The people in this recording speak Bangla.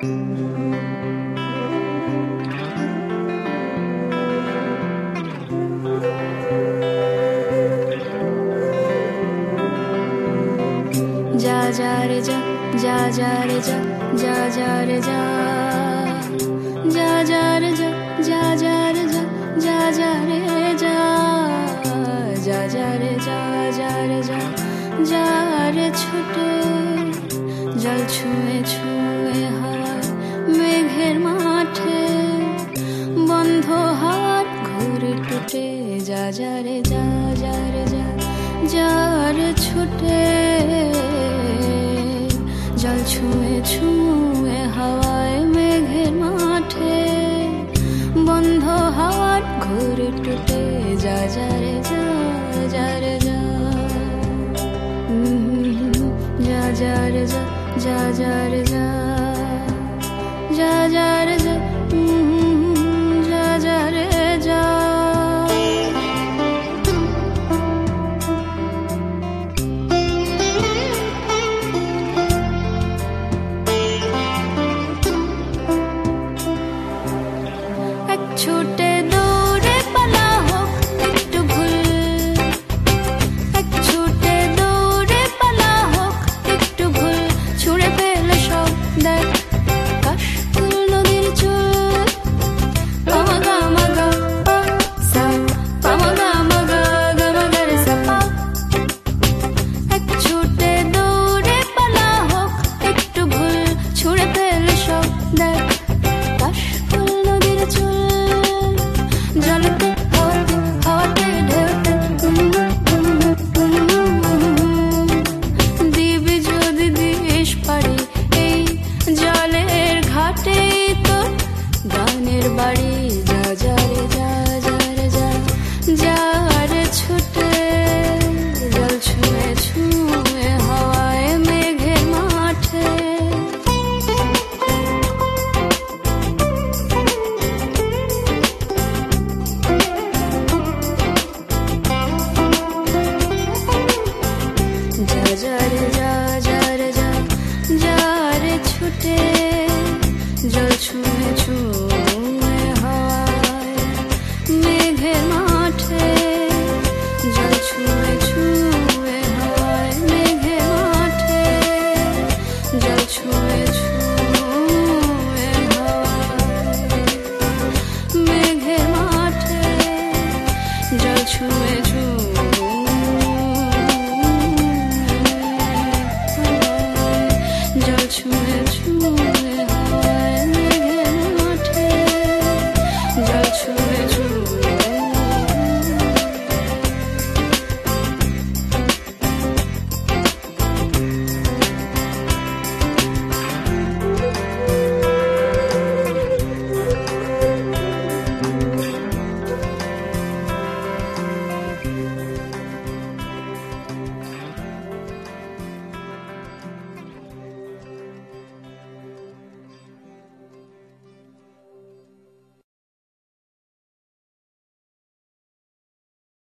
जा जा रे जा जा जा रे जा जा जा रे जा जा जा रे जा जा जा रे जा जा जा रे जा जा जा रे जा जा रे जा जा रे ছুটে জল ছুঁয়ে ছুঁয়ে হাওয়া মেঘের মাঠে বন্ধ হাওয়ার ঘুরে টুটে যা যা রে যা যা রে যা যা রে ছুটে জল ছুঁয়ে ছুঁয়ে হাওয়ায় মেঘের মাঠে বন্ধ হাওয়ার ঘুরে টুটে যা যা রে যা যা রে যা যা যা রে যা যা যা রে যা যা যা রে যা যা যা রে যা ছুটে দৌড়ে পালা হোক একটু ভুল এক ছুটে দৌড়ে পালা হোক একটু ভুল ছুঁড়ে ফেলে সব দেখ কাশফুল নদীর চুল পামা গা মা গা পা সা পামা গা মা গা গা মা গা রে সা পা এক ছুটে দৌড়ে পালা হোক একটু ভুল ছুঁড়ে ফেলে সব দেখ কাশফুল নদীর চুল জলতে হাওয়াতে হাওয়াতে ঢেউতে দিবি যদি দিস পারি এই জলের ঘাটে তোর গানের বাড়ি যা যা রে যা যা রে যা যা রে ছুটে জল ছুঁয়ে ছুঁয়ে হাওয়ায় মেঘের মাঠে যা যা রে যা যা রে যা যা রে ছুটে জল ছুঁয়ে ছুঁয়ে হাওয়ায় মেঘের মাঠে জল ছুঁয়ে ছুঁয়ে হাওয়ায় মেঘের মাঠে জল ছুঁয়ে ছুঁয়ে হাওয়ায় মেঘের মাঠে জল ছুঁয়ে জল ছুঁয়ে ছুঁয়ে